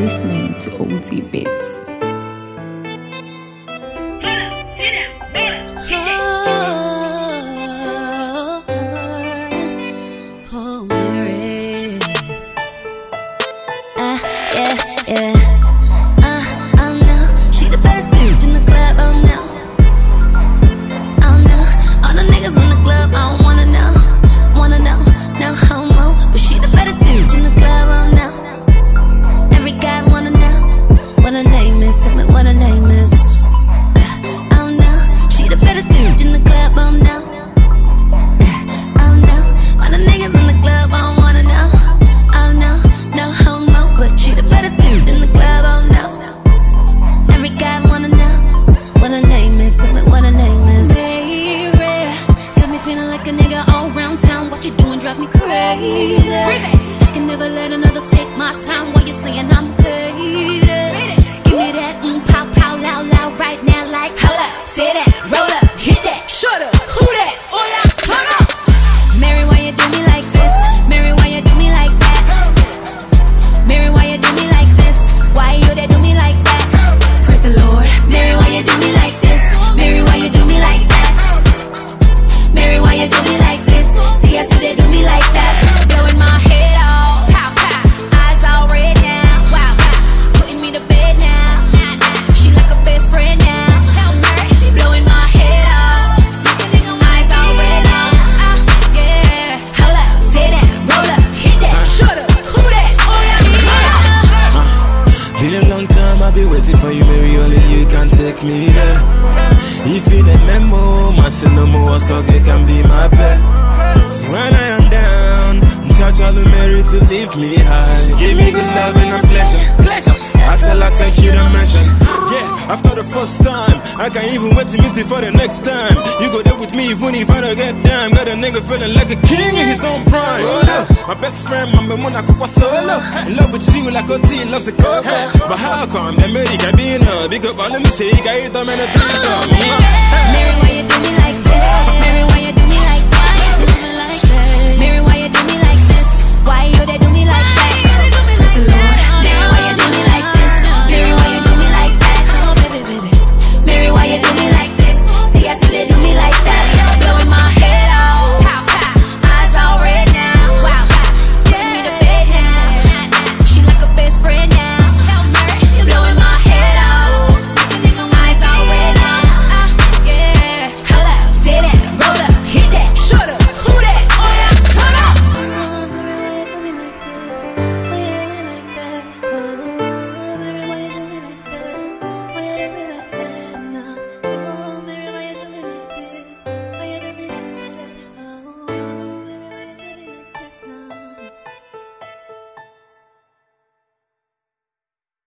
listening to OZ Beats. I can never let another take my time while you're saying I'm faded. Give me that pow pow loud loud right now like hold up, say that, roll up, hit that, shut up, who that, oh yeah, turn up. Mary, why you do me like this? Mary, why you do me like that? Mary, why you do me like this? Why you they do me like that? Praise the Lord. Mary, why you do me like this? Mary, why you do me like that? Mary, why you do me like this? See us who they do me like that? Blowing my head off, pow pow, eyes all red now, wow wow, putting me to bed now. She like a best friend now. She blowing my head off, eyes all red now. Yeah, hold up, say that, roll up, hit that, shut up, who that? Oh yeah, been a long time I've been waiting for you, Mary. Only you can take me there. If you the memo, my sin no more, so it can be my pet. So when I am down, touch all the Mary to leave me high. She give me good love and pleasure. I tell her thank you to mention. Yeah, after the first time, I can't even wait to meet you for the next time. You go there with me even if I don't get down. Got a nigga feeling like a king in his own prime. My best friend, my mona kufa solo. In love with you like OT loves a coke. But how come that Mary can be in her? Big up all of me, she got it, I'm in a threesome. Mary,